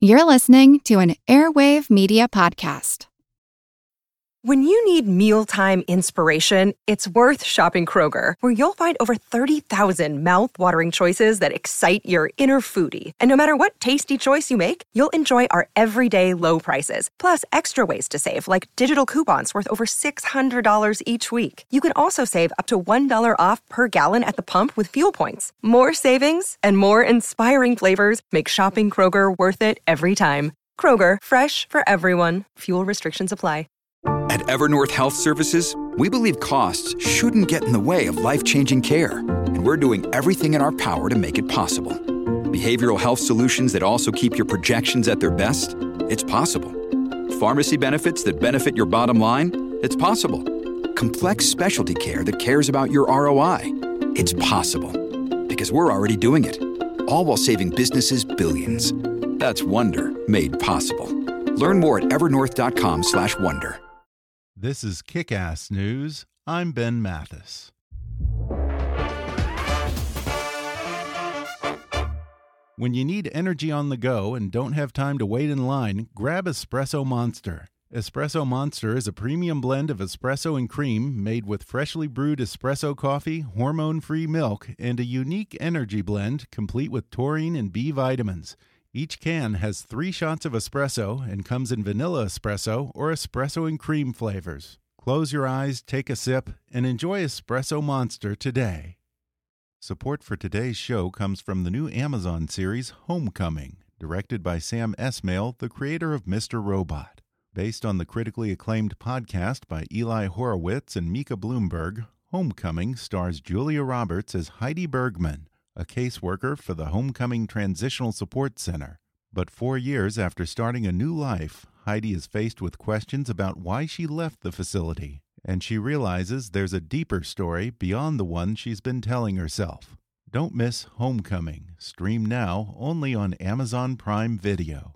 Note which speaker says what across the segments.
Speaker 1: You're listening to an Airwave Media Podcast.
Speaker 2: When you need mealtime inspiration, it's worth shopping Kroger, where you'll find over 30,000 mouth-watering choices that excite your inner foodie. And no matter what tasty choice you make, you'll enjoy our everyday low prices, plus extra ways to save, like digital coupons worth over $600 each week. You can also save up to $1 off per gallon at the pump with fuel points. More savings and more inspiring flavors make shopping Kroger worth it every time. Kroger, fresh for everyone. Fuel restrictions apply.
Speaker 3: At Evernorth Health Services, we believe costs shouldn't get in the way of life-changing care, and we're doing everything in our power to make it possible. Behavioral health solutions that also keep your projections at their best? It's possible. Pharmacy benefits that benefit your bottom line? It's possible. Complex specialty care that cares about your ROI? It's possible. Because we're already doing it. All while saving businesses billions. That's Wonder made possible. Learn more at evernorth.com/wonder.
Speaker 4: This is Kick-Ass News. I'm Ben Mathis. When you need energy on the go and don't have time to wait in line, grab Espresso Monster. Espresso Monster is a premium blend of espresso and cream made with freshly brewed espresso coffee, hormone-free milk, and a unique energy blend complete with taurine and B vitamins. Each can has 3 shots of espresso and comes in vanilla espresso or espresso and cream flavors. Close your eyes, take a sip, and enjoy Espresso Monster today. Support for today's show comes from the new Amazon series Homecoming, directed by Sam Esmail, the creator of Mr. Robot. Based on the critically acclaimed podcast by Eli Horowitz and Mika Bloomberg, Homecoming stars Julia Roberts as Heidi Bergman, a caseworker for the Homecoming Transitional Support Center. But 4 years after starting a new life, Heidi is faced with questions about why she left the facility, and she realizes there's a deeper story beyond the one she's been telling herself. Don't miss Homecoming. Stream now only on Amazon Prime Video.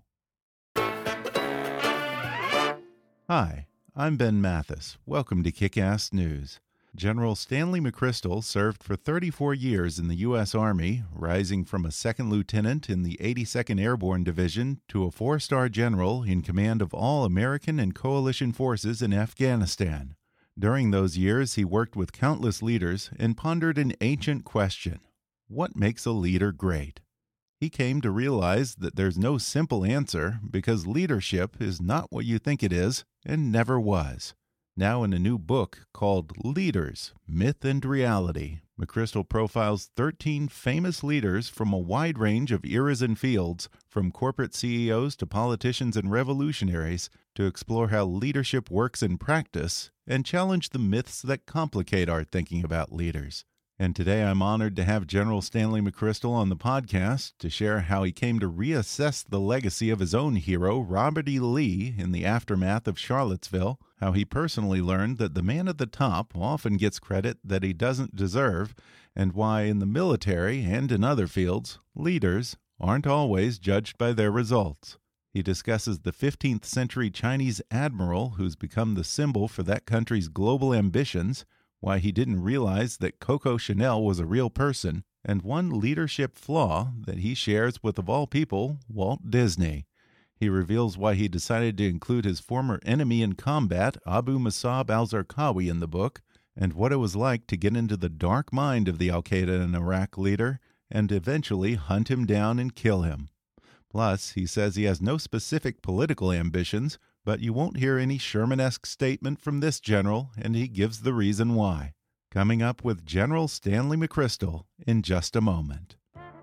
Speaker 4: Hi, I'm Ben Mathis. Welcome to Kick-Ass News. General Stanley McChrystal served for 34 years in the U.S. Army, rising from a second lieutenant in the 82nd Airborne Division to a 4-star general in command of all American and coalition forces in Afghanistan. During those years, he worked with countless leaders and pondered an ancient question: what makes a leader great? He came to realize that there's no simple answer because leadership is not what you think it is and never was. Now in a new book called Leaders, Myth and Reality, McChrystal profiles 13 famous leaders from a wide range of eras and fields, from corporate CEOs to politicians and revolutionaries, to explore how leadership works in practice and challenge the myths that complicate our thinking about leaders. And today I'm honored to have General Stanley McChrystal on the podcast to share how he came to reassess the legacy of his own hero, Robert E. Lee, in the aftermath of Charlottesville, how he personally learned that the man at the top often gets credit that he doesn't deserve, and why in the military and in other fields, leaders aren't always judged by their results. He discusses the 15th century Chinese admiral who's become the symbol for that country's global ambitions, why he didn't realize that Coco Chanel was a real person, and one leadership flaw that he shares with, of all people, Walt Disney. He reveals why he decided to include his former enemy in combat, Abu Musab al-Zarqawi, in the book, and what it was like to get into the dark mind of the al-Qaeda and Iraq leader and eventually hunt him down and kill him. Plus, he says he has no specific political ambitions, but you won't hear any Sherman-esque statement from this general, and he gives the reason why. Coming up with General Stanley McChrystal in just a moment.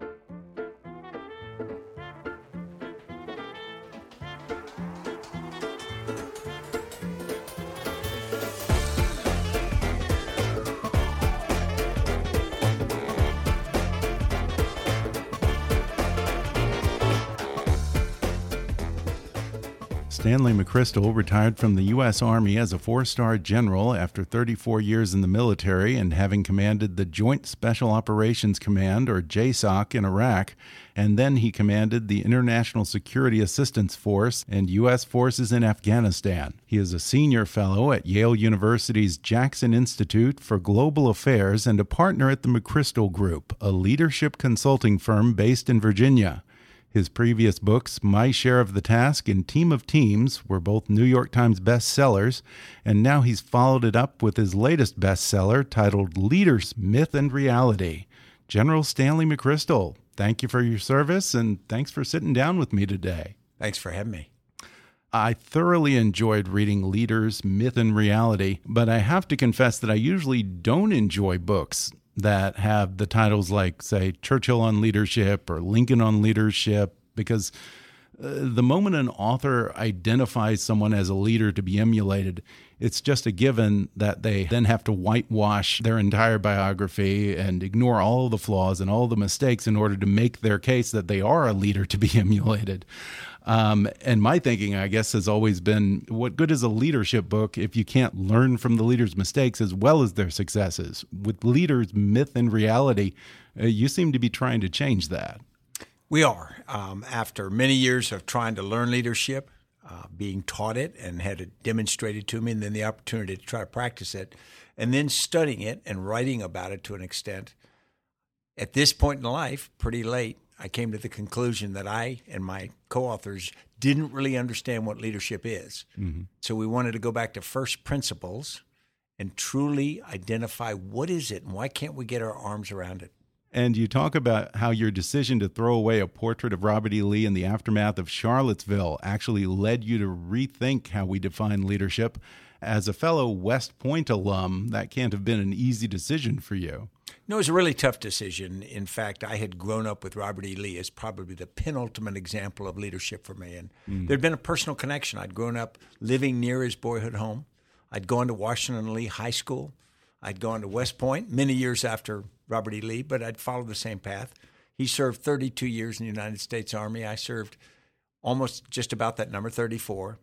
Speaker 4: Stanley McChrystal retired from the U.S. Army as a 4-star general after 34 years in the military and having commanded the Joint Special Operations Command, or JSOC, in Iraq, and then he commanded the International Security Assistance Force and U.S. forces in Afghanistan. He is a senior fellow at Yale University's Jackson Institute for Global Affairs and a partner at the McChrystal Group, a leadership consulting firm based in Virginia. His previous books, My Share of the Task and Team of Teams, were both New York Times bestsellers, and now he's followed it up with his latest bestseller titled Leaders, Myth, and Reality. General Stanley McChrystal, thank you for your service, and thanks for sitting down with me today.
Speaker 5: Thanks for having me.
Speaker 4: I thoroughly enjoyed reading Leaders, Myth, and Reality, but I have to confess that I usually don't enjoy books that have the titles like, say, Churchill on Leadership or Lincoln on Leadership, because the moment an author identifies someone as a leader to be emulated, it's just a given that they then have to whitewash their entire biography and ignore all the flaws and all the mistakes in order to make their case that they are a leader to be emulated. And my thinking, I guess, has always been, what good is a leadership book if you can't learn from the leaders' mistakes as well as their successes? With Leaders, Myth, and Reality, you seem to be trying to change that.
Speaker 5: We are. After many years of trying to learn leadership, being taught it and had it demonstrated to me, and then the opportunity to try to practice it, and then studying it and writing about it to an extent, at this point in life, pretty late, I came to the conclusion that I and my co-authors didn't really understand what leadership is. Mm-hmm. So we wanted to go back to first principles and truly identify what is it and why can't we get our arms around it.
Speaker 4: And you talk about how your decision to throw away a portrait of Robert E. Lee in the aftermath of Charlottesville actually led you to rethink how we define leadership. As a fellow West Point alum, that can't have been an easy decision for you.
Speaker 5: No, it was a really tough decision. In fact, I had grown up with Robert E. Lee as probably the penultimate example of leadership for me. And there'd been a personal connection. I'd grown up living near his boyhood home. I'd gone to Washington Lee High School. I'd gone to West Point many years after Robert E. Lee, but I'd followed the same path. He served 32 years in the United States Army. I served almost just about that number, 34.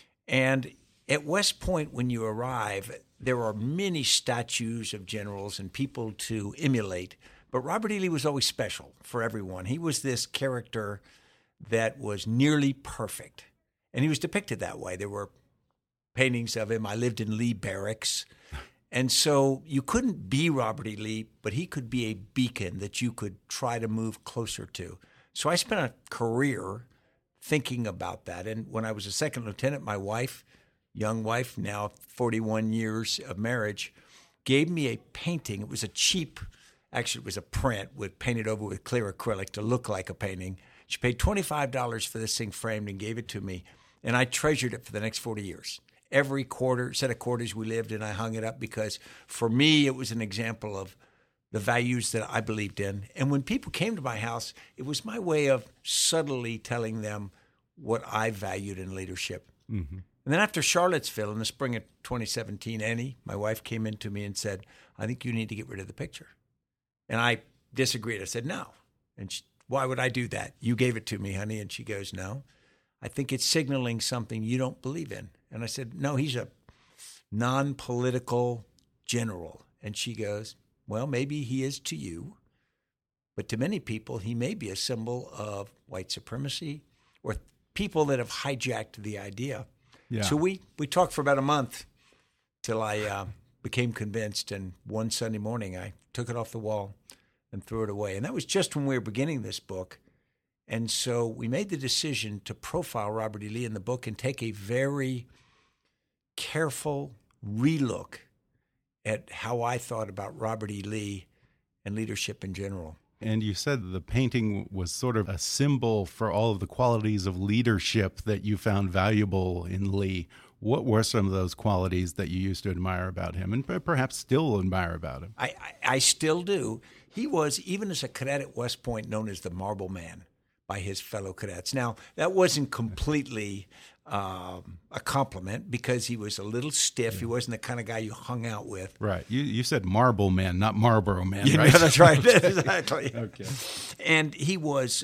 Speaker 5: And at West Point, when you arrive, there are many statues of generals and people to emulate, but Robert E. Lee was always special for everyone. He was this character that was nearly perfect, and he was depicted that way. There were paintings of him. I lived in Lee Barracks, and so you couldn't be Robert E. Lee, but he could be a beacon that you could try to move closer to. So I spent a career thinking about that, and when I was a second lieutenant, my wife, young wife, now 41 years of marriage, gave me a painting. It was a cheap, actually it was a print painted over with clear acrylic to look like a painting. She paid $25 for this thing framed and gave it to me, and I treasured it for the next 40 years. Every set of quarters we lived in, I hung it up because for me it was an example of the values that I believed in. And when people came to my house, it was my way of subtly telling them what I valued in leadership. Mm-hmm. And then after Charlottesville in the spring of 2017, Annie, my wife, came in to me and said, I think you need to get rid of the picture. And I disagreed. I said, no. And why would I do that? You gave it to me, honey. And she goes, no, I think it's signaling something you don't believe in. And I said, no, he's a non-political general. And she goes, well, maybe he is to you, but to many people, he may be a symbol of white supremacy or people that have hijacked the idea. Yeah. So we talked for about a month till I became convinced, and one Sunday morning I took it off the wall and threw it away. And that was just when we were beginning this book. And so we made the decision to profile Robert E. Lee in the book and take a very careful relook at how I thought about Robert E. Lee and leadership in general.
Speaker 4: And you said the painting was sort of a symbol for all of the qualities of leadership that you found valuable in Lee. What were some of those qualities that you used to admire about him and perhaps still admire about him?
Speaker 5: I still do. He was, even as a cadet at West Point, known as the Marble Man by his fellow cadets. Now, that wasn't completely a compliment because he was a little stiff. Yeah. He wasn't the kind of guy you hung out with.
Speaker 4: Right. You said Marble Man, not Marlboro Man,
Speaker 5: yeah,
Speaker 4: right?
Speaker 5: No, that's right. Exactly.
Speaker 4: Okay.
Speaker 5: And he was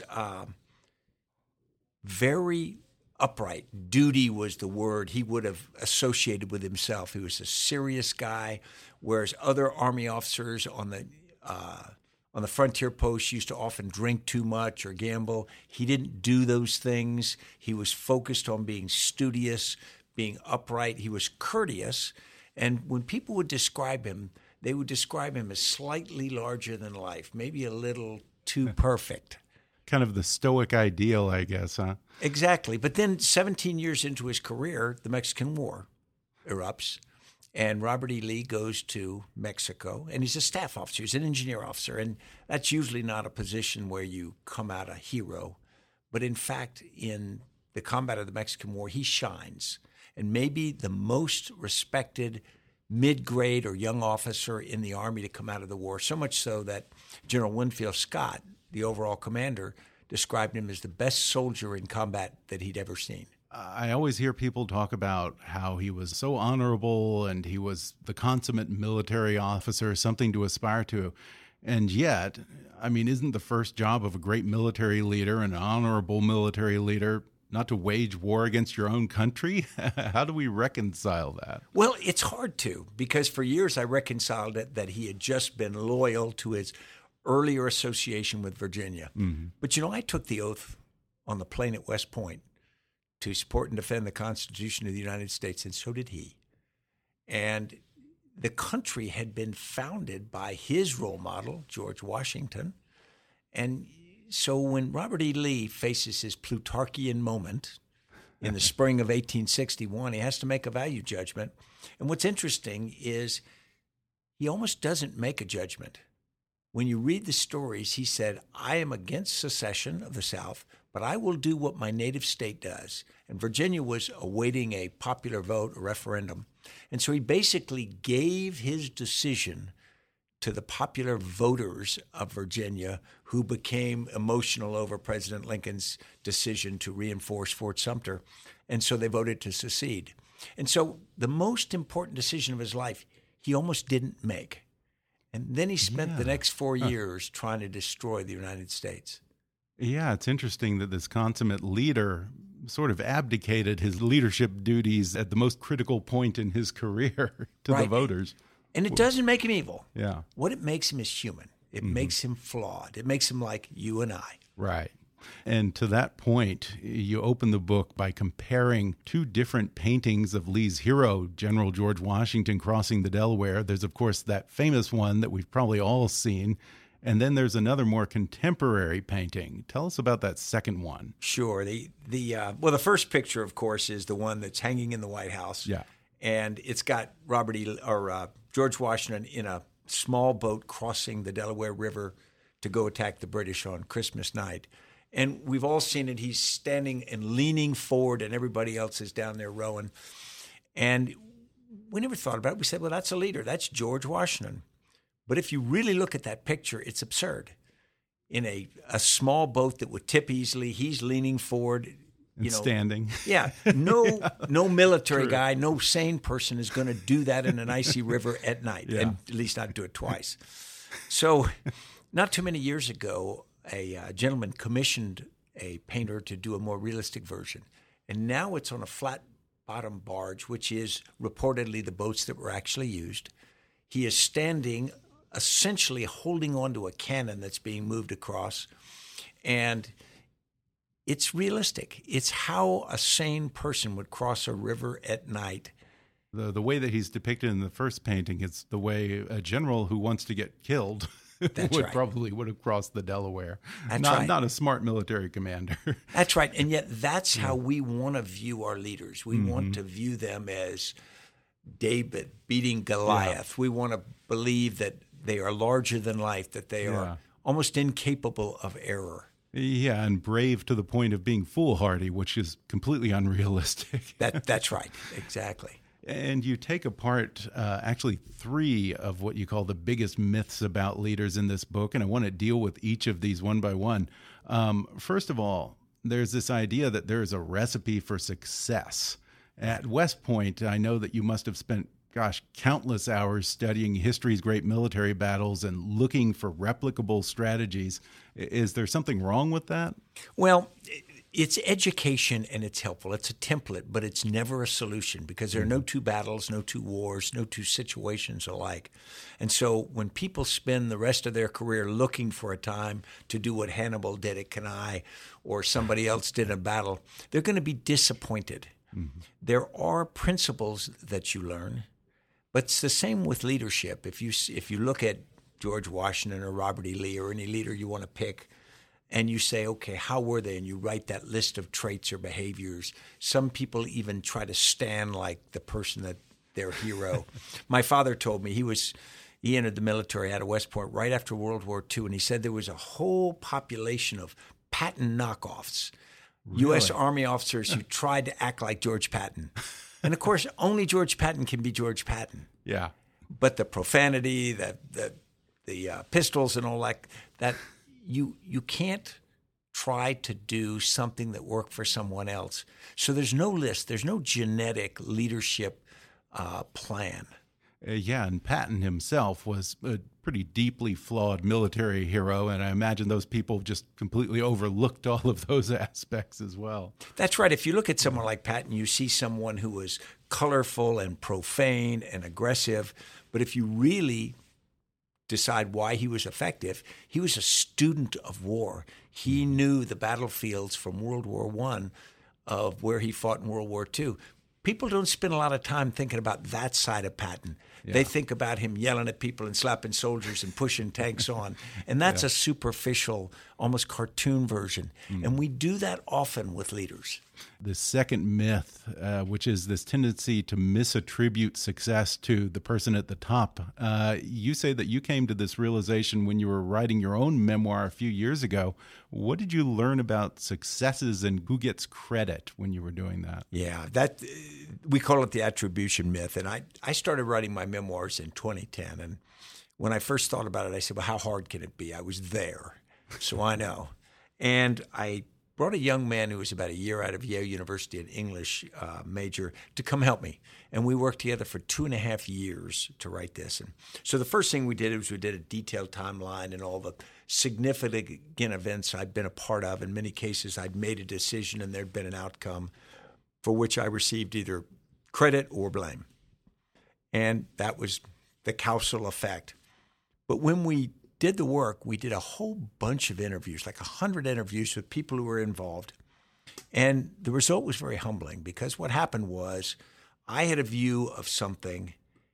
Speaker 5: very upright. Duty was the word he would have associated with himself. He was a serious guy, whereas other Army officers on the frontier post used to often drink too much or gamble. He didn't do those things. He was focused on being studious, being upright. He was courteous. And when people would describe him, they would describe him as slightly larger than life, maybe a little too perfect.
Speaker 4: Kind of the stoic ideal, I guess, huh?
Speaker 5: Exactly. But then 17 years into his career, the Mexican War erupts, and Robert E. Lee goes to Mexico, and he's a staff officer. He's an engineer officer, and that's usually not a position where you come out a hero. But in fact, in the combat of the Mexican War, he shines, and maybe the most respected mid-grade or young officer in the Army to come out of the war, so much so that General Winfield Scott, the overall commander, described him as the best soldier in combat that he'd ever seen.
Speaker 4: I always hear people talk about how he was so honorable and he was the consummate military officer, something to aspire to. And yet, I mean, isn't the first job of a great military leader, an honorable military leader, not to wage war against your own country? How do we reconcile that?
Speaker 5: Well, it's hard to, because for years I reconciled it that he had just been loyal to his earlier association with Virginia. Mm-hmm. But, I took the oath on the plane at West Point to support and defend the Constitution of the United States, and so did he. And the country had been founded by his role model, George Washington. And so when Robert E. Lee faces his Plutarchian moment in the spring of 1861, he has to make a value judgment. And what's interesting is he almost doesn't make a judgment. When you read the stories, he said, I am against secession of the South, but I will do what my native state does. And Virginia was awaiting a popular vote, a referendum. And so he basically gave his decision to the popular voters of Virginia, who became emotional over President Lincoln's decision to reinforce Fort Sumter. And so they voted to secede. And so the most important decision of his life, he almost didn't make. And then he spent the next 4 years trying to destroy the United States.
Speaker 4: Yeah, it's interesting that this consummate leader sort of abdicated his leadership duties at the most critical point in his career to the voters.
Speaker 5: And it doesn't make him evil.
Speaker 4: Yeah.
Speaker 5: What it makes him is human. It makes him flawed. It makes him like you and I.
Speaker 4: Right. And to that point, you open the book by comparing two different paintings of Lee's hero, General George Washington, crossing the Delaware. There's, of course, that famous one that we've probably all seen. And then there's another more contemporary painting. Tell us about that second one.
Speaker 5: Sure. The first picture, of course, is the one that's hanging in the White House.
Speaker 4: Yeah.
Speaker 5: And it's got George Washington in a small boat crossing the Delaware River to go attack the British on Christmas night. And we've all seen it. He's standing and leaning forward, and everybody else is down there rowing. And we never thought about it. We said, well, that's a leader. That's George Washington. But if you really look at that picture, it's absurd. In a small boat that would tip easily, he's leaning forward.
Speaker 4: Standing.
Speaker 5: Yeah. No military guy, no sane person is going to do that in an icy river at night, and at least not do it twice. So not too many years ago, a gentleman commissioned a painter to do a more realistic version. And now it's on a flat-bottom barge, which is reportedly the boats that were actually used. He is standing, essentially holding onto a cannon that's being moved across. And it's realistic. It's how a sane person would cross a river at night.
Speaker 4: The way that he's depicted in the first painting, it's the way a general who wants to get killed probably would have crossed the Delaware. Not a smart military commander.
Speaker 5: That's right. And yet that's how we want to view our leaders. We want to view them as David beating Goliath. Yeah. We want to believe that they are larger than life, that they are almost incapable of error.
Speaker 4: Yeah, and brave to the point of being foolhardy, which is completely unrealistic.
Speaker 5: That's right. Exactly.
Speaker 4: And you take apart actually 3 of what you call the biggest myths about leaders in this book, and I want to deal with each of these one by one. First of all, there's this idea that there is a recipe for success. At West Point, I know that you must have spent, countless hours studying history's great military battles and looking for replicable strategies. Is there something wrong with that?
Speaker 5: Well, it's education and it's helpful. It's a template, but it's never a solution because there are no two battles, no two wars, no two situations alike. And so when people spend the rest of their career looking for a time to do what Hannibal did at Cannae or somebody else did in a battle, they're going to be disappointed. Mm-hmm. There are principles that you learn, but it's the same with leadership. If you look at George Washington or Robert E. Lee or any leader you want to pick, and you say, okay, how were they? And you write that list of traits or behaviors. Some people even try to stand like the person that their hero. My father told me he entered the military out of West Point right after World War II, and he said there was a whole population of Patton knockoffs, really? U.S. Army officers who tried to act like George Patton. And, of course, only George Patton can be George Patton.
Speaker 4: Yeah.
Speaker 5: But the profanity, the pistols and all that you can't try to do something that worked for someone else. So there's no list. There's no genetic leadership plan.
Speaker 4: Yeah, and Patton himself was a pretty deeply flawed military hero, and I imagine those people just completely overlooked all of those aspects as well.
Speaker 5: That's right. If you look at someone like Patton, you see someone who was colorful and profane and aggressive, but if you really decide why he was effective, he was a student of war. He knew the battlefields from World War I of where he fought in World War II. People don't spend a lot of time thinking about that side of Patton. Yeah. They think about him yelling at people and slapping soldiers and pushing tanks on. And that's a superficial, almost cartoon version. And we do that often with leaders.
Speaker 4: The second myth, which is this tendency to misattribute success to the person at the top. You say that you came to this realization when you were writing your own memoir a few years ago. What did you learn about successes and who gets credit when you were doing that?
Speaker 5: Yeah, we call it the attribution myth. And I started writing my memoirs in 2010. And when I first thought about it, I said, well, how hard can it be? I was there, so I know. And I brought a young man who was about a year out of Yale University, an English major, to come help me. And we worked together for 2.5 years to write this. And so the first thing we did was we did a detailed timeline and all the significant events I'd been a part of. In many cases, I'd made a decision and there'd been an outcome for which I received either credit or blame. And that was the causal effect. But when we did the work, we did a whole bunch of interviews, like 100 interviews with people who were involved. And the result was very humbling because what happened was I had a view of something,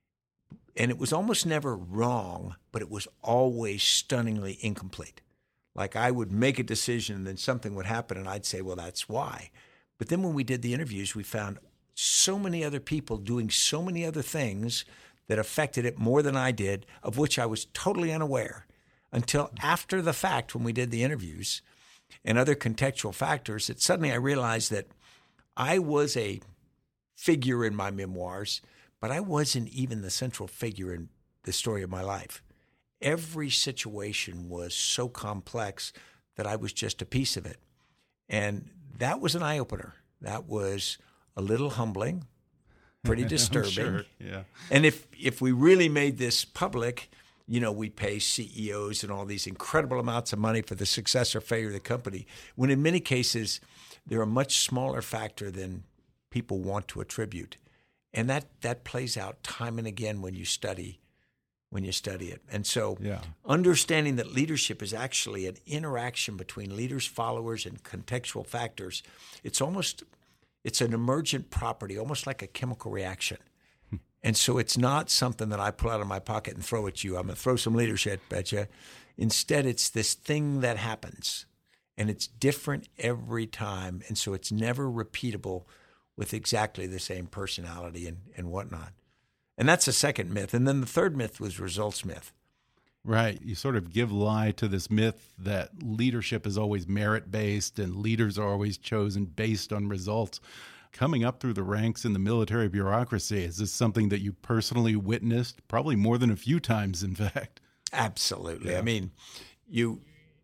Speaker 5: and it was almost never wrong, but it was always stunningly incomplete. Like I would make a decision and then something would happen and I'd say, well, that's why. But then when we did the interviews, we found so many other people doing so many other things that affected it more than I did, of which I was totally unaware until after the fact when we did the interviews and other contextual factors that suddenly I realized that I was a figure in my memoirs, but I wasn't even the central figure in the story of my life. Every situation was so complex that I was just a piece of it. And that was an eye-opener. That was a little humbling, pretty disturbing.
Speaker 4: Sure. Yeah.
Speaker 5: And if we really made this public, we pay CEOs and all these incredible amounts of money for the success or failure of the company, when in many cases they're a much smaller factor than people want to attribute. And that plays out time and again when you study it. And so understanding that leadership is actually an interaction between leaders, followers, and contextual factors, it's an emergent property, almost like a chemical reaction. And so it's not something that I pull out of my pocket and throw at you. I'm going to throw some leadership at you. Instead, it's this thing that happens, and it's different every time. And so it's never repeatable with exactly the same personality and whatnot. And that's the second myth. And then the third myth was results myth.
Speaker 4: Right. You sort of give lie to this myth that leadership is always merit-based and leaders are always chosen based on results. Coming up through the ranks in the military bureaucracy, is this something that you personally witnessed? Probably more than a few times, in fact.
Speaker 5: Absolutely.
Speaker 4: Yeah.
Speaker 5: I mean, you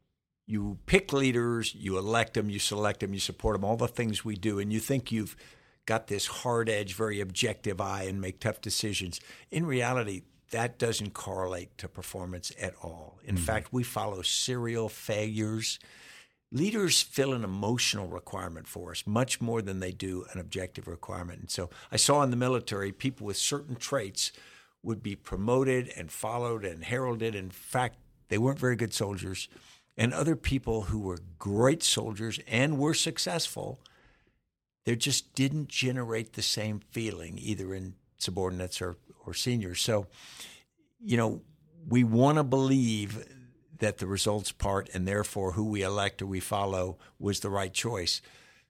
Speaker 5: pick leaders, you elect them, you select them, you support them, all the things we do, and you think you've got this hard edge, very objective eye and make tough decisions. In reality, that doesn't correlate to performance at all. In fact, we follow serial failures. Leaders fill an emotional requirement for us much more than they do an objective requirement. And so I saw in the military, people with certain traits would be promoted and followed and heralded. In fact, they weren't very good soldiers. And other people who were great soldiers and were successful, they just didn't generate the same feeling either in subordinates or seniors. So, we want to believe that the results part and therefore who we elect or we follow was the right choice.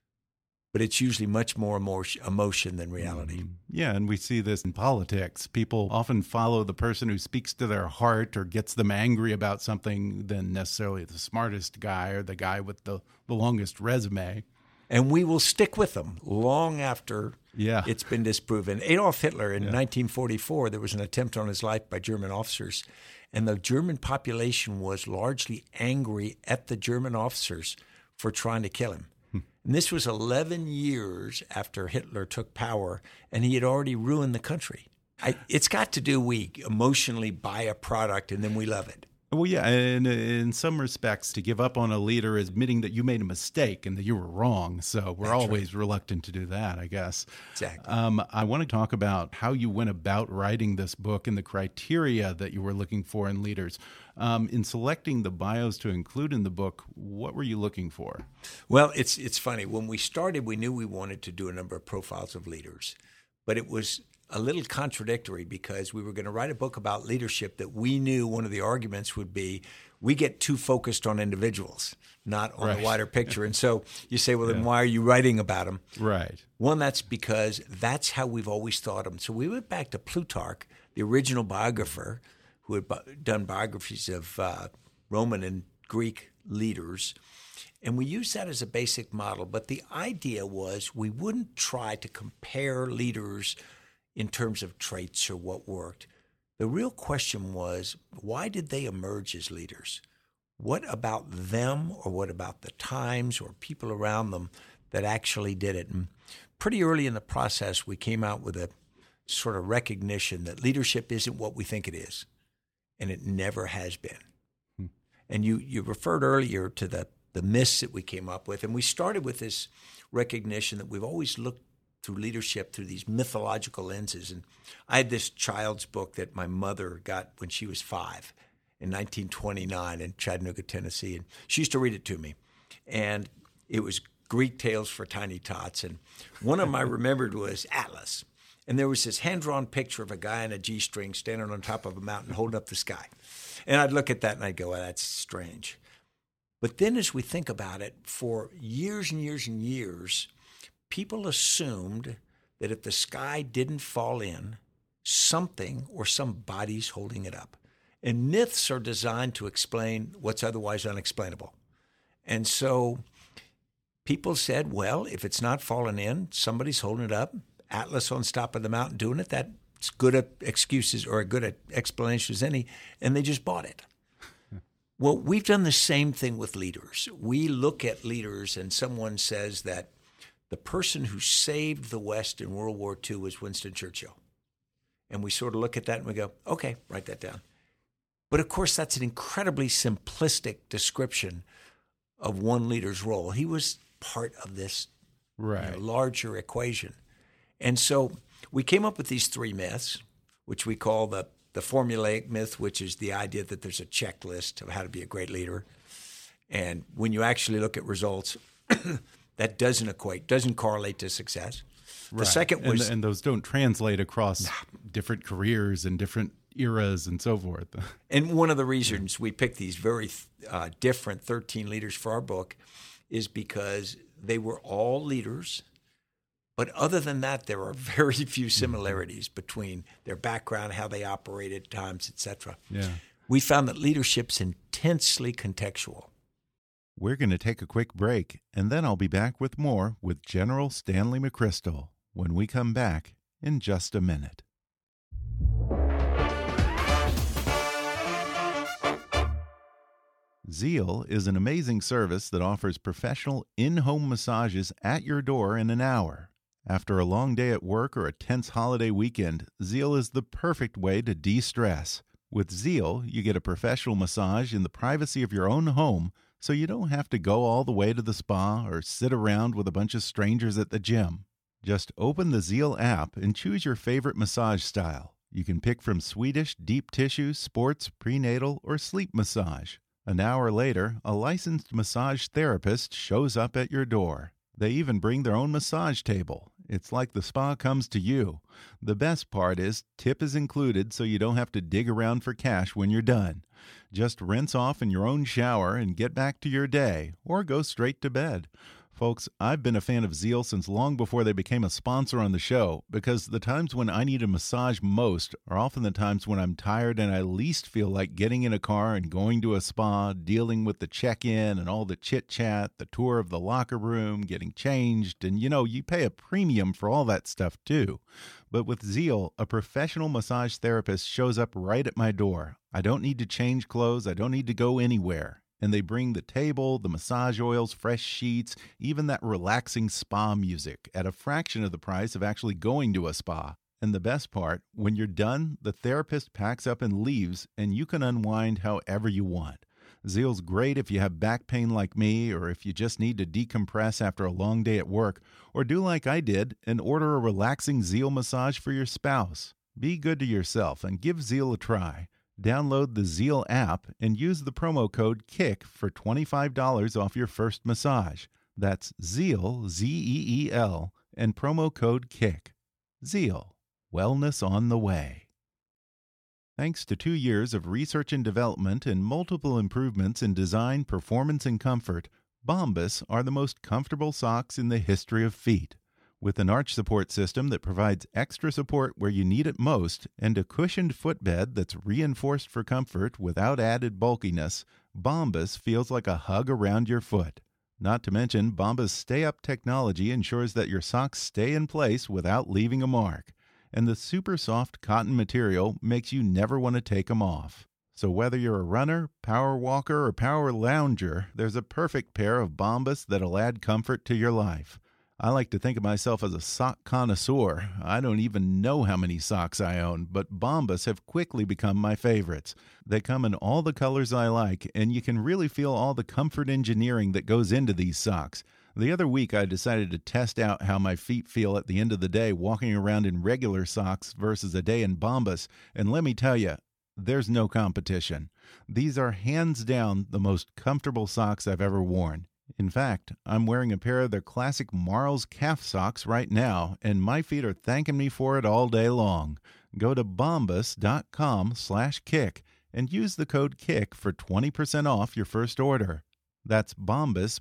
Speaker 5: But it's usually much more emotion than reality.
Speaker 4: Yeah, and we see this in politics. People often follow the person who speaks to their heart or gets them angry about something than necessarily the smartest guy or the guy with the longest resume.
Speaker 5: And we will stick with them long after it's been disproven. Adolf Hitler in 1944, there was an attempt on his life by German officers, and the German population was largely angry at the German officers for trying to kill him. And this was 11 years after Hitler took power, and he had already ruined the country. It's got to do, we emotionally buy a product and then we love it.
Speaker 4: Well, yeah, and in some respects, to give up on a leader is admitting that you made a mistake and that you were wrong. So we're always reluctant to do that, I guess.
Speaker 5: Exactly.
Speaker 4: I want to talk about how you went about writing this book and the criteria that you were looking for in leaders. In selecting the bios to include in the book, what were you looking for?
Speaker 5: Well, it's funny. When we started, we knew we wanted to do a number of profiles of leaders, but it was a little contradictory because we were going to write a book about leadership that we knew one of the arguments would be we get too focused on individuals, not on the wider picture. And so you say, well, then why are you writing about them?
Speaker 4: Right.
Speaker 5: One, that's because that's how we've always thought them. So we went back to Plutarch, the original biographer who had done biographies of Roman and Greek leaders. And we used that as a basic model. But the idea was we wouldn't try to compare leaders in terms of traits or what worked. The real question was, why did they emerge as leaders? What about them or what about the times or people around them that actually did it? And pretty early in the process, we came out with a sort of recognition that leadership isn't what we think it is, and it never has been. And you referred earlier to the myths that we came up with, and we started with this recognition that we've always looked through leadership through these mythological lenses. And I had this child's book that my mother got when she was 5 in 1929 in Chattanooga, Tennessee. And she used to read it to me. And it was Greek Tales for Tiny Tots. And one of them I remembered was Atlas. And there was this hand-drawn picture of a guy on a G-string standing on top of a mountain holding up the sky. And I'd look at that and I'd go, well, that's strange. But then as we think about it, for years and years and years, people assumed that if the sky didn't fall in, something or somebody's holding it up. And myths are designed to explain what's otherwise unexplainable. And so people said, well, if it's not falling in, somebody's holding it up. Atlas on top of the mountain doing it, that's good excuses or a good explanation as any, and they just bought it. Well, we've done the same thing with leaders. We look at leaders and someone says that the person who saved the West in World War II was Winston Churchill. And we sort of look at that and we go, okay, write that down. But of course, that's an incredibly simplistic description of one leader's role. He was part of this larger equation. And so we came up with these 3 myths, which we call the formulaic myth, which is the idea that there's a checklist of how to be a great leader. And when you actually look at results, that doesn't correlate to success. The second was...
Speaker 4: And those don't translate across different careers and different eras and so forth.
Speaker 5: And one of the reasons we picked these very different 13 leaders for our book is because they were all leaders. But other than that, there are very few similarities between their background, how they operated at times, etc.
Speaker 4: Yeah.
Speaker 5: We found that leadership's intensely contextual.
Speaker 4: We're going to take a quick break, and then I'll be back with more with General Stanley McChrystal when we come back in just a minute. Zeal is an amazing service that offers professional in-home massages at your door in an hour. After a long day at work or a tense holiday weekend, Zeal is the perfect way to de-stress. With Zeal, you get a professional massage in the privacy of your own home, so you don't have to go all the way to the spa or sit around with a bunch of strangers at the gym. Just open the Zeal app and choose your favorite massage style. You can pick from Swedish, deep tissue, sports, prenatal, or sleep massage. An hour later, a licensed massage therapist shows up at your door. They even bring their own massage table, It's like the spa comes to you. The best part is tip is included, so you don't have to dig around for cash when you're done. Just rinse off in your own shower and get back to your day, or go straight to bed. Folks, I've been a fan of Zeal since long before they became a sponsor on the show, because the times when I need a massage most are often the times when I'm tired and I least feel like getting in a car and going to a spa, dealing with the check-in and all the chit-chat, the tour of the locker room, getting changed, and you pay a premium for all that stuff too. But with Zeal, a professional massage therapist shows up right at my door. I don't need to change clothes, I don't need to go anywhere. And they bring the table, the massage oils, fresh sheets, even that relaxing spa music at a fraction of the price of actually going to a spa. And the best part, when you're done, the therapist packs up and leaves, and you can unwind however you want. Zeal's great if you have back pain like me, or if you just need to decompress after a long day at work, or do like I did and order a relaxing Zeal massage for your spouse. Be good to yourself and give Zeal a try. Download the Zeal app and use the promo code KICK for $25 off your first massage. That's Zeal, Z-E-E-L, and promo code KICK. Zeal, wellness on the way. Thanks to 2 years of research and development and multiple improvements in design, performance, and comfort, Bombas are the most comfortable socks in the history of feet. With an arch support system that provides extra support where you need it most and a cushioned footbed that's reinforced for comfort without added bulkiness, Bombas feels like a hug around your foot. Not to mention, Bombas Stay-Up technology ensures that your socks stay in place without leaving a mark. And the super soft cotton material makes you never want to take them off. So whether you're a runner, power walker, or power lounger, there's a perfect pair of Bombas that'll add comfort to your life. I like to think of myself as a sock connoisseur. I don't even know how many socks I own, but Bombas have quickly become my favorites. They come in all the colors I like, and you can really feel all the comfort engineering that goes into these socks. The other week, I decided to test out how my feet feel at the end of the day walking around in regular socks versus a day in Bombas, and let me tell you, there's no competition. These are hands down the most comfortable socks I've ever worn. In fact, I'm wearing a pair of their classic Marl's calf socks right now, and my feet are thanking me for it all day long. Go to bombas.com/kick and use the code KICK for 20% off your first order. That's Bombas,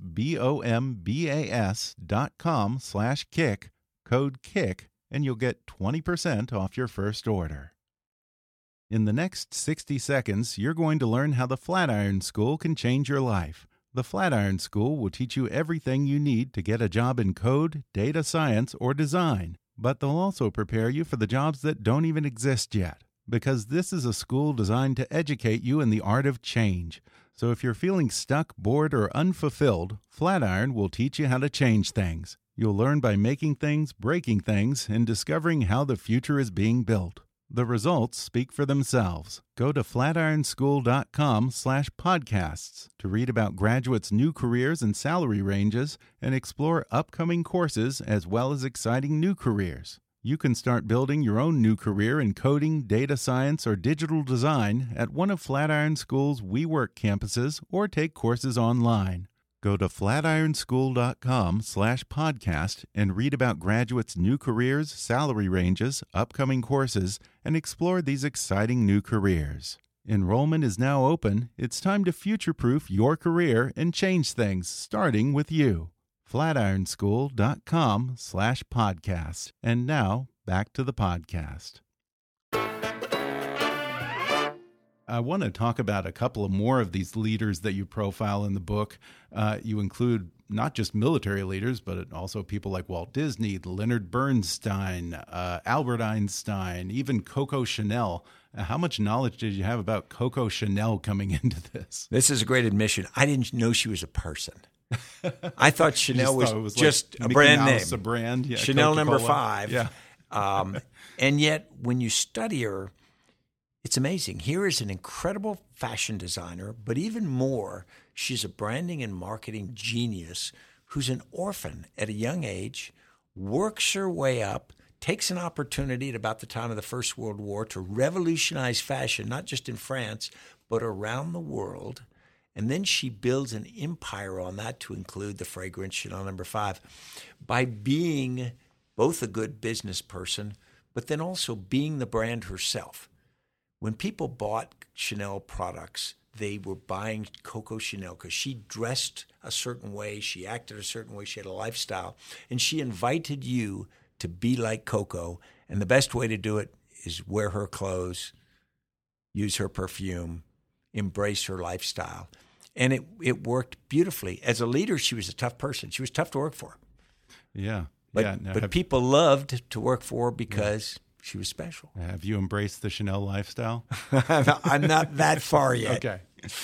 Speaker 4: BOMBAS.com/kick, code KICK, and you'll get 20% off your first order. In the next 60 seconds, you're going to learn how the Flatiron School can change your life. The Flatiron School will teach you everything you need to get a job in code, data science, or design. But they'll also prepare you for the jobs that don't even exist yet. Because this is a school designed to educate you in the art of change. So if you're feeling stuck, bored, or unfulfilled, Flatiron will teach you how to change things. You'll learn by making things, breaking things, and discovering how the future is being built. The results speak for themselves. Go to flatironschool.com/podcasts to read about graduates' new careers and salary ranges and explore upcoming courses as well as exciting new careers. You can start building your own new career in coding, data science, or digital design at one of Flatiron School's WeWork campuses or take courses online. Go to flatironschool.com/podcast and read about graduates' new careers, salary ranges, upcoming courses, and explore these exciting new careers. Enrollment is now open. It's time to future-proof your career and change things, starting with you. flatironschool.com/podcast. And now, back to the podcast. I want to talk about a couple of more of these leaders that you profile in the book. You include not just military leaders, but also people like Walt Disney, Leonard Bernstein, Albert Einstein, even Coco Chanel. How much knowledge did you have about Coco Chanel coming into this?
Speaker 5: This is a great admission. I didn't know she was a person. I thought Chanel was just
Speaker 4: like
Speaker 5: a brand name.
Speaker 4: A brand, yeah,
Speaker 5: Chanel
Speaker 4: Coca-Cola.
Speaker 5: No. 5.
Speaker 4: Yeah.
Speaker 5: And yet, when you study her, it's amazing. Here is an incredible fashion designer, but even more, she's a branding and marketing genius who's an orphan at a young age, works her way up, takes an opportunity at about the time of the First World War to revolutionize fashion, not just in France, but around the world. And then she builds an empire on that to include the fragrance Chanel No. 5 by being both a good business person, but then also being the brand herself. When people bought Chanel products, they were buying Coco Chanel because she dressed a certain way, she acted a certain way, she had a lifestyle, and she invited you to be like Coco. And the best way to do it is wear her clothes, use her perfume, embrace her lifestyle. And it worked beautifully. As a leader, she was a tough person. She was tough to work for.
Speaker 4: Yeah.
Speaker 5: But people loved to work for her because she was special.
Speaker 4: Have you embraced the Chanel lifestyle?
Speaker 5: I'm not that far yet.
Speaker 4: Okay.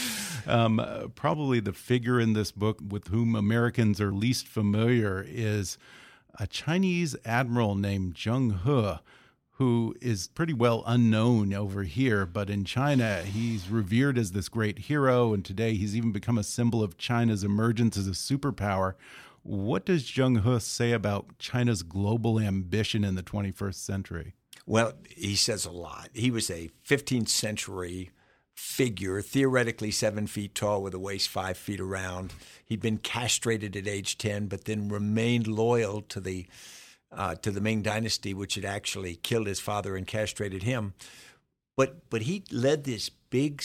Speaker 4: Probably the figure in this book with whom Americans are least familiar is a Chinese admiral named Zheng He, who is pretty well unknown over here, but in China, he's revered as this great hero, and today he's even become a symbol of China's emergence as a superpower. What does Zheng He say about China's global ambition in the 21st century?
Speaker 5: Well, he says a lot. He was a 15th century figure, theoretically 7 feet tall with a waist 5 feet around. He'd been castrated at age 10, but then remained loyal to the Ming Dynasty, which had actually killed his father and castrated him. But he led this big,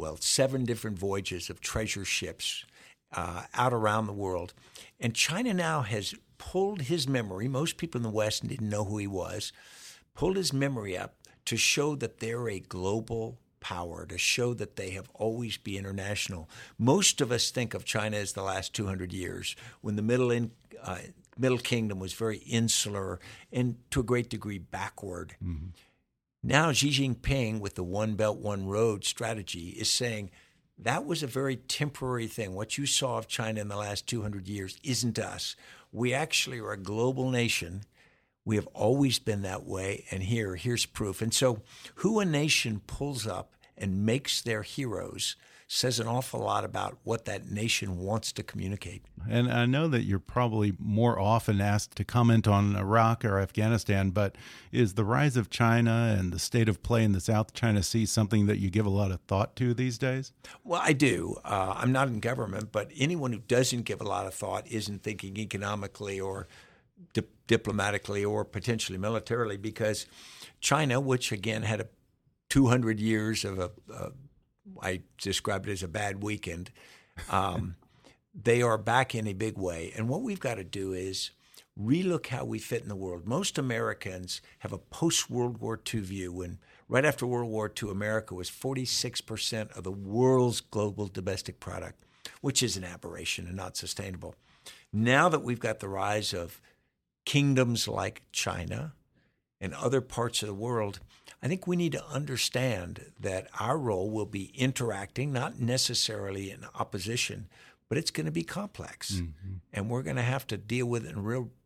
Speaker 5: 7 different voyages of treasure ships out around the world. And China now has pulled his memory. Most people in the West didn't know who he was. Pulled his memory up to show that they're a global power, to show that they have always been international. Most of us think of China as the last 200 years, when the Middle Kingdom was very insular and to a great degree backward. Mm-hmm. Now Xi Jinping, with the One Belt, One Road strategy, is saying that was a very temporary thing. What you saw of China in the last 200 years isn't us. We actually are a global nation. We have always been that way, and here's proof. And so who a nation pulls up and makes their heroes says an awful lot about what that nation wants to communicate.
Speaker 4: And I know that you're probably more often asked to comment on Iraq or Afghanistan, but is the rise of China and the state of play in the South China Sea something that you give a lot of thought to these days?
Speaker 5: Well, I do. I'm not in government, but anyone who doesn't give a lot of thought isn't thinking economically or diplomatically or potentially militarily, because China, which again had 200 years of I described it as a bad weekend, they are back in a big way. And what we've got to do is relook how we fit in the world. Most Americans have a post-World War II view. When right after World War II, America was 46% of the world's global domestic product, which is an aberration and not sustainable. Now that we've got the rise of kingdoms like China and other parts of the world, I think we need to understand that our role will be interacting, not necessarily in opposition, but it's going to be complex. Mm-hmm. And we're going to have to deal with it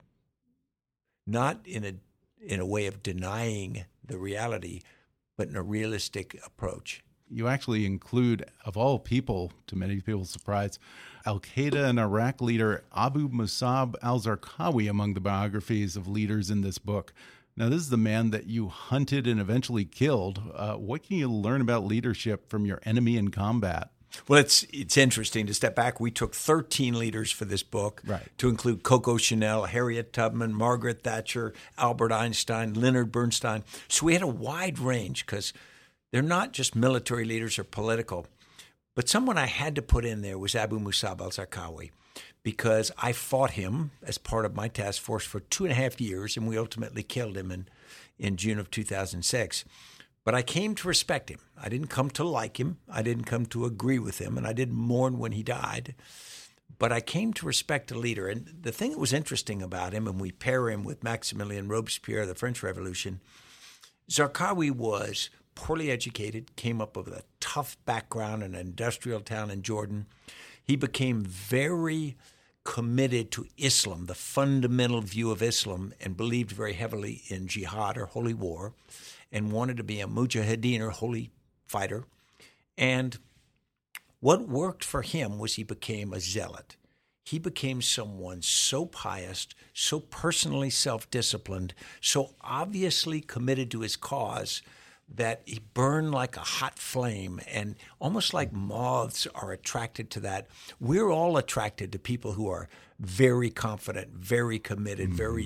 Speaker 5: not in a way of denying the reality, but in a realistic approach.
Speaker 4: You actually include, of all people, to many people's surprise, al-Qaeda and Iraq leader Abu Musab al-Zarqawi among the biographies of leaders in this book. Now, this is the man that you hunted and eventually killed. What can you learn about leadership from your enemy in combat?
Speaker 5: Well, it's interesting to step back. We took 13 leaders for this book, right, to include Coco Chanel, Harriet Tubman, Margaret Thatcher, Albert Einstein, Leonard Bernstein. So we had a wide range because they're not just military leaders or political. But someone I had to put in there was Abu Musab al-Zarqawi, because I fought him as part of my task force for 2.5 years, and we ultimately killed him in June of 2006. But I came to respect him. I didn't come to like him. I didn't come to agree with him, and I didn't mourn when he died. But I came to respect a leader. And the thing that was interesting about him, and we pair him with Maximilien Robespierre, the French Revolution, Zarqawi was poorly educated, came up with a tough background in an industrial town in Jordan. He became very committed to Islam, the fundamental view of Islam, and believed very heavily in jihad or holy war, and wanted to be a mujahideen or holy fighter. And what worked for him was he became a zealot. He became someone so pious, so personally self-disciplined, so obviously committed to his cause that he burned like a hot flame, and almost like moths are attracted to that. We're all attracted to people who are very confident, very committed, very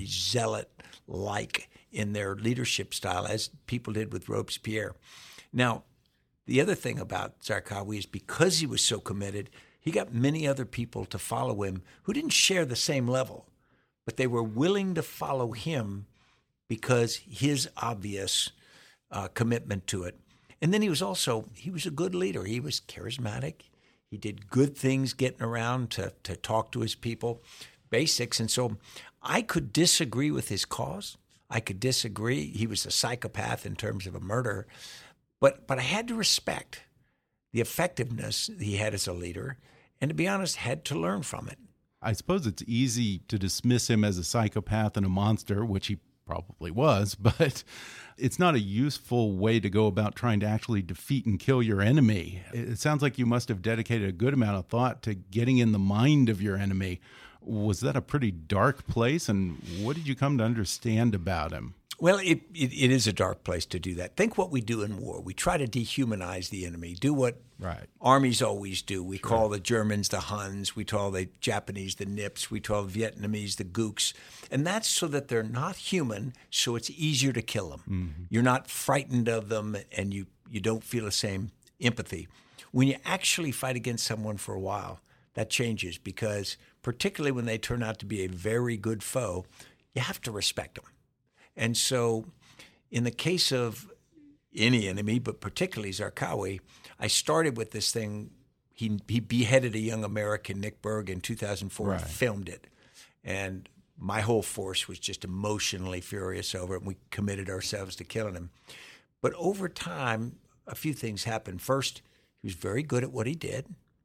Speaker 5: zealot-like in their leadership style, as people did with Robespierre. Now, the other thing about Zarqawi is because he was so committed, he got many other people to follow him who didn't share the same level, but they were willing to follow him because his obvious commitment to it. And then he was a good leader. He was charismatic. He did good things getting around to talk to his people, basics. And so I could disagree with his cause. I could disagree. He was a psychopath in terms of a murder. But I had to respect the effectiveness he had as a leader, and to be honest, had to learn from it.
Speaker 4: I suppose it's easy to dismiss him as a psychopath and a monster, which he probably was, but it's not a useful way to go about trying to actually defeat and kill your enemy. It sounds like you must have dedicated a good amount of thought to getting in the mind of your enemy. Was that a pretty dark place, and what did you come to understand about him?
Speaker 5: Well, it is a dark place to do that. Think what we do in war. We try to dehumanize the enemy, do what armies always do. We call the Germans the Huns. We call the Japanese the Nips. We call the Vietnamese the Gooks. And that's so that they're not human, so it's easier to kill them. You're not frightened of them, and you don't feel the same empathy. When you actually fight against someone for a while, that changes, because particularly when they turn out to be a very good foe, you have to respect them. And so in the case of any enemy, but particularly Zarqawi, I started with this thing. He beheaded a young American, Nick Berg, in 2004 and filmed it. And my whole force was just emotionally furious over it, and we committed ourselves to killing him. But over time, a few things happened. First, he was very good at what he did.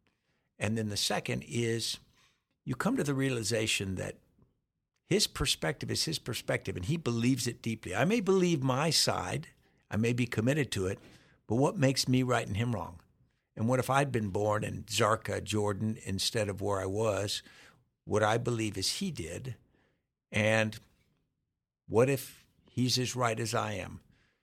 Speaker 5: And then the second is you come to the realization that his perspective is his perspective, and he believes it deeply. I may believe my side, I may be committed to it, but what makes me right and him wrong? And what if I'd been born in Zarqa, Jordan, instead of where I was? Would I believe as he did? And what if he's as right as I am,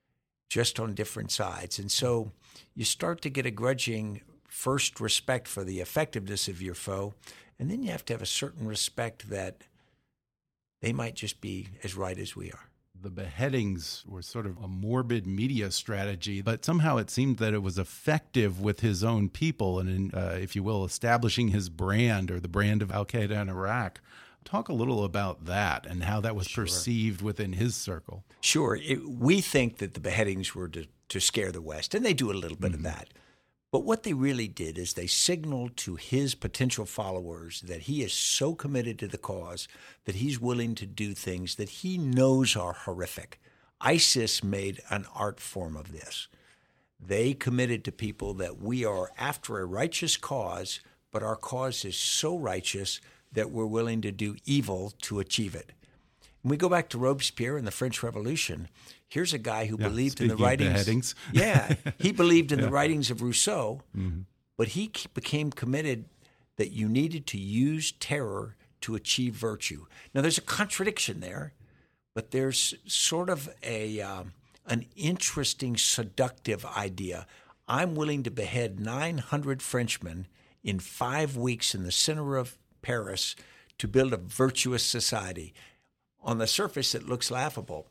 Speaker 5: just on different sides? And so you start to get a grudging, first, respect for the effectiveness of your foe, and then you have to have a certain respect that they might just be as right as we are.
Speaker 4: The beheadings were sort of a morbid media strategy, but somehow it seemed that it was effective with his own people and, if you will, establishing his brand, or the brand of al-Qaeda in Iraq. Talk a little about that and how that was perceived within his circle.
Speaker 5: Sure. We think that the beheadings were to scare the West, and they do a little bit of that. But what they really did is they signaled to his potential followers that he is so committed to the cause that he's willing to do things that he knows are horrific. ISIS made an art form of this. They committed to people that we are after a righteous cause, but our cause is so righteous that we're willing to do evil to achieve it. When we go back to Robespierre and the French Revolution, here's a guy who believed in the writings. He believed in the writings of Rousseau, but he became committed that you needed to use terror to achieve virtue. Now, there's a contradiction there, but there's sort of an interesting, seductive idea. I'm willing to behead 900 Frenchmen in 5 weeks in the center of Paris to build a virtuous society. On the surface, it looks laughable.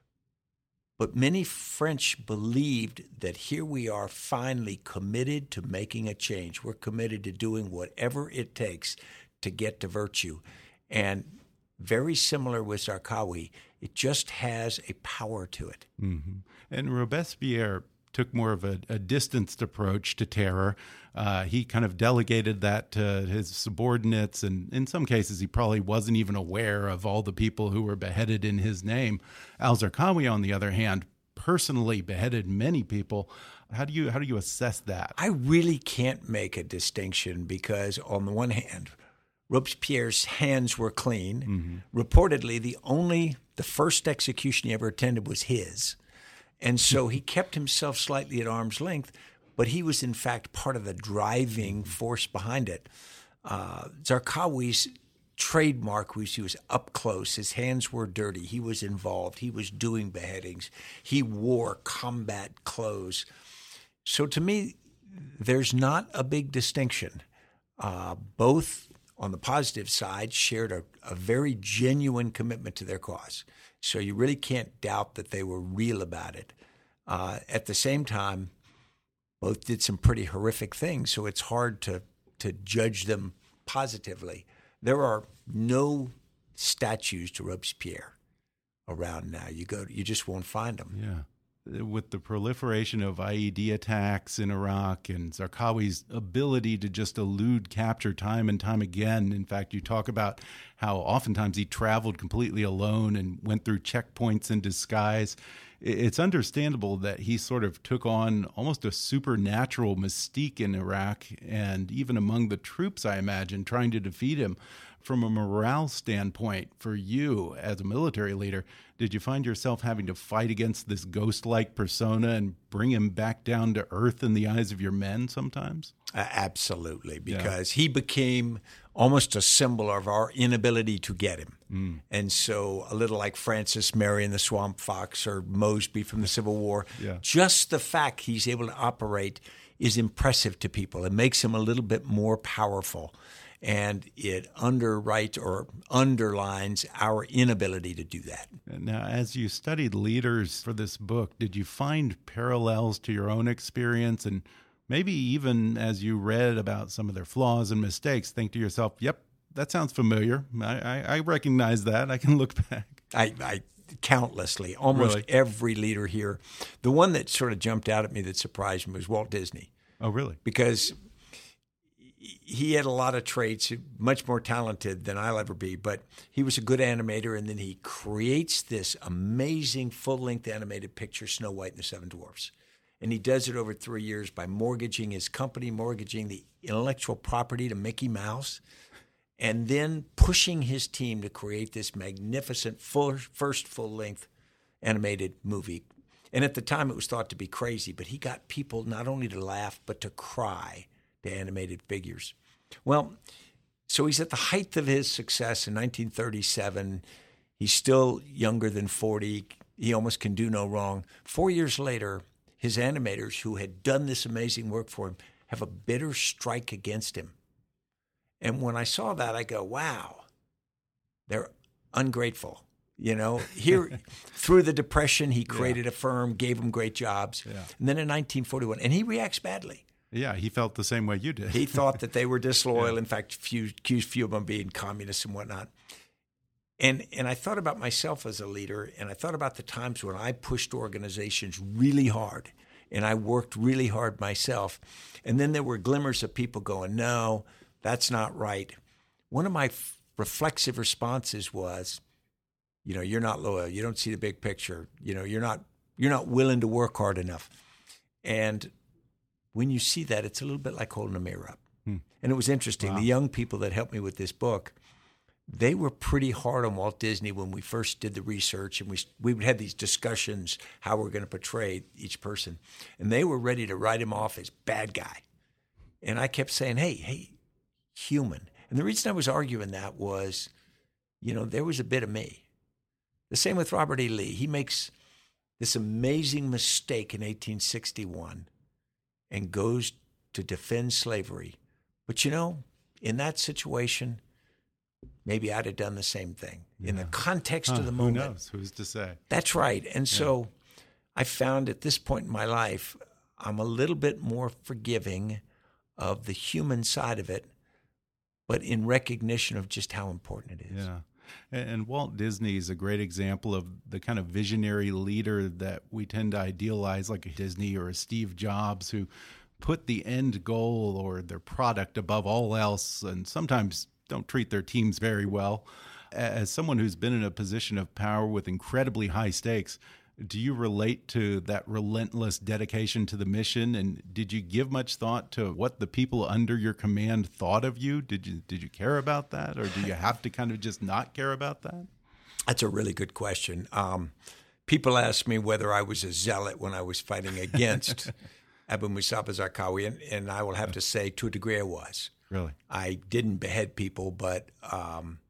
Speaker 5: But many French believed that here we are finally committed to making a change. We're committed to doing whatever it takes to get to virtue. And very similar with Zarqawi, it just has a power to it.
Speaker 4: And Robespierre took more of a distanced approach to terror. He kind of delegated that to his subordinates, and in some cases he probably wasn't even aware of all the people who were beheaded in his name. Al-Zarqawi, on the other hand, personally beheaded many people. How do you assess that?
Speaker 5: I really can't make a distinction because, on the one hand, Robespierre's hands were clean. Reportedly, the first execution he ever attended was his. And so he kept himself slightly at arm's length, but he was in fact part of the driving force behind it. Zarqawi's trademark was he was up close. His hands were dirty. He was involved. He was doing beheadings. He wore combat clothes. So to me, there's not a big distinction. Both, on the positive side, shared a very genuine commitment to their cause. So you really can't doubt that they were real about it. At the same time, both did some pretty horrific things, so it's hard to judge them positively. There are no statues to Robespierre around now. You just won't find them.
Speaker 4: Yeah. With the proliferation of IED attacks in Iraq and Zarqawi's ability to just elude capture time and time again. In fact, you talk about how oftentimes he traveled completely alone and went through checkpoints in disguise. It's understandable that he sort of took on almost a supernatural mystique in Iraq and even among the troops, I imagine, trying to defeat him. From a morale standpoint, for you as a military leader, did you find yourself having to fight against this ghost-like persona and bring him back down to earth in the eyes of your men sometimes?
Speaker 5: Absolutely, because he became almost a symbol of our inability to get him. And so a little like Francis Marion, the Swamp Fox, or Mosby from the Civil War, just the fact he's able to operate is impressive to people. It makes him a little bit more powerful. And it underwrites or underlines our inability to do that.
Speaker 4: Now, as you studied leaders for this book, did you find parallels to your own experience? And maybe even as you read about some of their flaws and mistakes, think to yourself, yep, that sounds familiar. I recognize that. I can look back.
Speaker 5: I countlessly, almost every leader here. The one that sort of jumped out at me that surprised me was Walt Disney.
Speaker 4: Oh, really?
Speaker 5: Because he had a lot of traits, much more talented than I'll ever be, but he was a good animator, and then he creates this amazing full-length animated picture, Snow White and the Seven Dwarfs. And he does it over 3 years by mortgaging his company, mortgaging the intellectual property to Mickey Mouse, and then pushing his team to create this magnificent first full-length animated movie. And at the time, it was thought to be crazy, but he got people not only to laugh, but to cry. The animated figures. Well, so he's at the height of his success in 1937. He's still younger than 40. He almost can do no wrong. 4 years later, his animators who had done this amazing work for him have a bitter strike against him. And when I saw that, I go, wow, they're ungrateful. You know, here through the Depression, he created a firm, gave them great jobs. And then in 1941, and he reacts badly.
Speaker 4: Yeah, he felt the same way you did.
Speaker 5: He thought that they were disloyal. In fact, accused few of them of being communists and whatnot. And I thought about myself as a leader, and I thought about the times when I pushed organizations really hard, and I worked really hard myself. And then there were glimmers of people going, no, that's not right. One of my reflexive responses was, you know, you're not loyal. You don't see the big picture. You know, you're not willing to work hard enough. And when you see that, it's a little bit like holding a mirror up. And it was interesting. Wow. The young people that helped me with this book, they were pretty hard on Walt Disney when we first did the research, and we had these discussions how we're going to portray each person. And they were ready to write him off as bad guy. And I kept saying, hey, human. And the reason I was arguing that was, you know, there was a bit of me. The same with Robert E. Lee. He makes this amazing mistake in 1861 and goes to defend slavery. But, you know, in that situation, maybe I'd have done the same thing. In the context of the moment.
Speaker 4: Who knows? Who's to say?
Speaker 5: That's right. And so I found at this point in my life, I'm a little bit more forgiving of the human side of it, but in recognition of just how important it is.
Speaker 4: Yeah. And Walt Disney is a great example of the kind of visionary leader that we tend to idealize, like a Disney or a Steve Jobs, who put the end goal or their product above all else and sometimes don't treat their teams very well. As someone who's been in a position of power with incredibly high stakes, do you relate to that relentless dedication to the mission? And did you give much thought to what the people under your command thought of you? Did you care about that, or do you have to kind of just not care about that?
Speaker 5: That's a really good question. People ask me whether I was a zealot when I was fighting against Abu Musab Zarqawi, and I will have to say to a degree I was.
Speaker 4: Really?
Speaker 5: I didn't behead people, but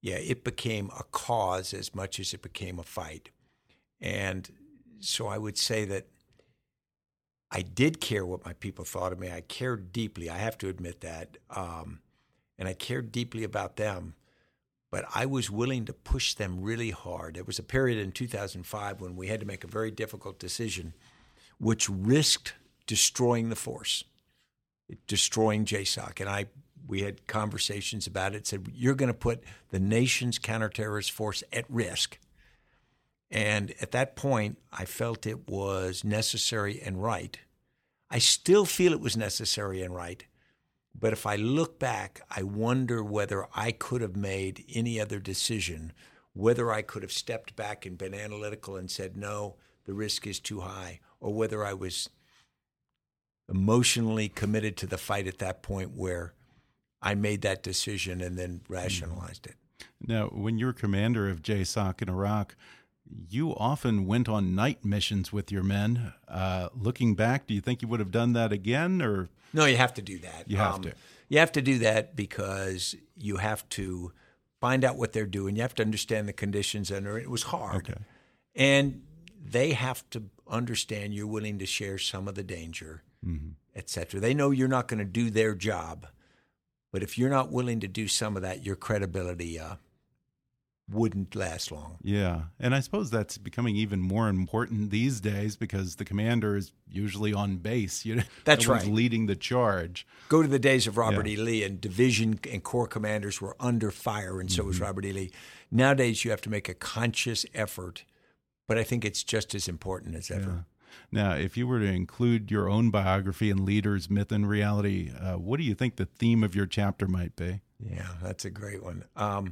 Speaker 5: yeah, it became a cause as much as it became a fight. And so I would say that I did care what my people thought of me. I cared deeply. I have to admit that. And I cared deeply about them. But I was willing to push them really hard. There was a period in 2005 when we had to make a very difficult decision, which risked destroying the force, destroying JSOC. And we had conversations about it, said, you're going to put the nation's counterterrorist force at risk. And at that point, I felt it was necessary and right. I still feel it was necessary and right. But if I look back, I wonder whether I could have made any other decision, whether I could have stepped back and been analytical and said, no, the risk is too high, or whether I was emotionally committed to the fight at that point where I made that decision and then rationalized it.
Speaker 4: Now, when you were commander of JSOC in Iraq, you often went on night missions with your men. Looking back, do you think you would have done that again, or?
Speaker 5: No, you have to do that.
Speaker 4: You have to.
Speaker 5: You have to do that because you have to find out what they're doing. You have to understand the conditions under it. It was hard.
Speaker 4: Okay.
Speaker 5: And they have to understand you're willing to share some of the danger, et cetera. They know you're not going to do their job. But if you're not willing to do some of that, your credibility wouldn't last long.
Speaker 4: Yeah. And I suppose that's becoming even more important these days because the commander is usually on base.
Speaker 5: That's right.
Speaker 4: Leading the charge.
Speaker 5: Go to the days of Robert E. Lee, and division and corps commanders were under fire, and so was Robert E. Lee. Nowadays, you have to make a conscious effort, but I think it's just as important as ever.
Speaker 4: Yeah. Now, if you were to include your own biography in Leaders, Myth, and Reality, what do you think the theme of your chapter might be?
Speaker 5: Yeah, that's a great one.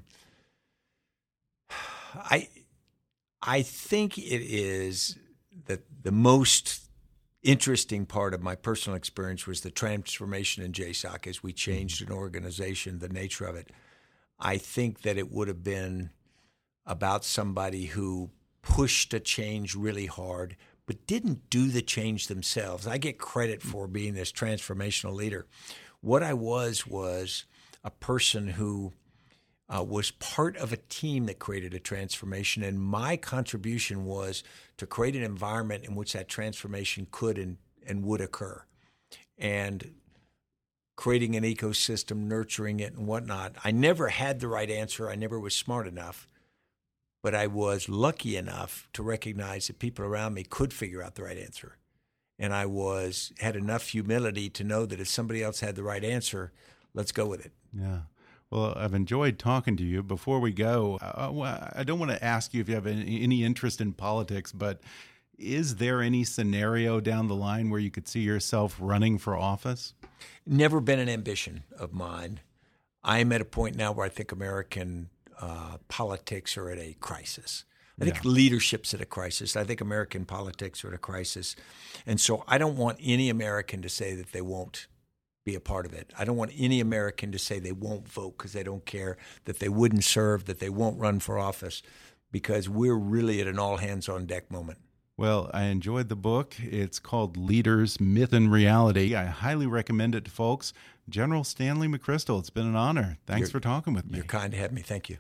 Speaker 5: I think it is that the most interesting part of my personal experience was the transformation in JSOC as we changed an organization, the nature of it. I think that it would have been about somebody who pushed a change really hard but didn't do the change themselves. I get credit for being this transformational leader. What I was a person who was part of a team that created a transformation, and my contribution was to create an environment in which that transformation could and would occur, and creating an ecosystem, nurturing it, and whatnot. I never had the right answer. I never was smart enough, but I was lucky enough to recognize that people around me could figure out the right answer, and I had enough humility to know that if somebody else had the right answer, let's go with it.
Speaker 4: Yeah. Well, I've enjoyed talking to you. Before we go, I don't want to ask you if you have any interest in politics, but is there any scenario down the line where you could see yourself running for office?
Speaker 5: Never been an ambition of mine. I'm at a point now where I think American politics are at a crisis. I think leadership's at a crisis. I think American politics are at a crisis. And so I don't want any American to say that they won't be a part of it. I don't want any American to say they won't vote because they don't care, that they wouldn't serve, that they won't run for office, because we're really at an all-hands-on-deck moment.
Speaker 4: Well, I enjoyed the book. It's called Leaders, Myth, and Reality. I highly recommend it to folks. General Stanley McChrystal, it's been an honor. Thanks for talking with me.
Speaker 5: You're kind to have me. Thank you.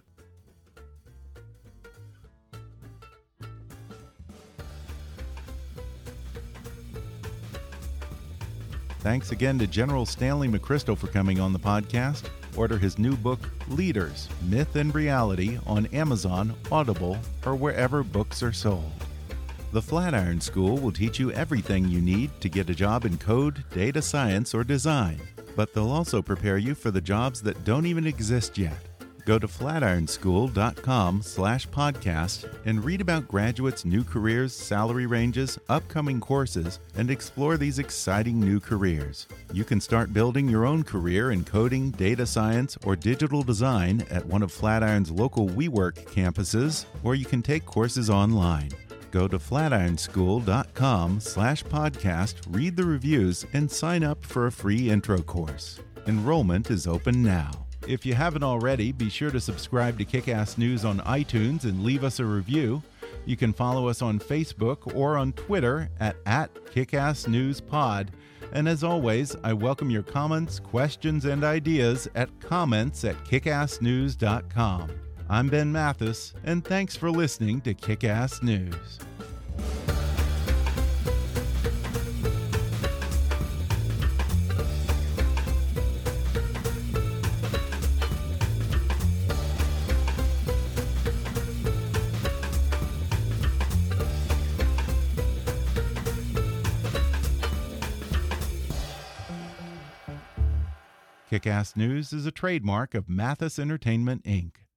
Speaker 4: Thanks again to General Stanley McChrystal for coming on the podcast. Order his new book, Leaders, Myth, and Reality on Amazon, Audible, or wherever books are sold. The Flatiron School will teach you everything you need to get a job in code, data science, or design. But they'll also prepare you for the jobs that don't even exist yet. Go to flatironschool.com/podcast and read about graduates' new careers, salary ranges, upcoming courses, and explore these exciting new careers. You can start building your own career in coding, data science, or digital design at one of Flatiron's local WeWork campuses, or you can take courses online. Go to flatironschool.com/podcast, read the reviews, and sign up for a free intro course. Enrollment is open now. If you haven't already, be sure to subscribe to Kick-Ass News on iTunes and leave us a review. You can follow us on Facebook or on Twitter at @KickassNewsPod. And as always, I welcome your comments, questions, and ideas at comments@kickassnews.com. I'm Ben Mathis, and thanks for listening to Kick-Ass News. Kick-Ass News is a trademark of Mathis Entertainment, Inc.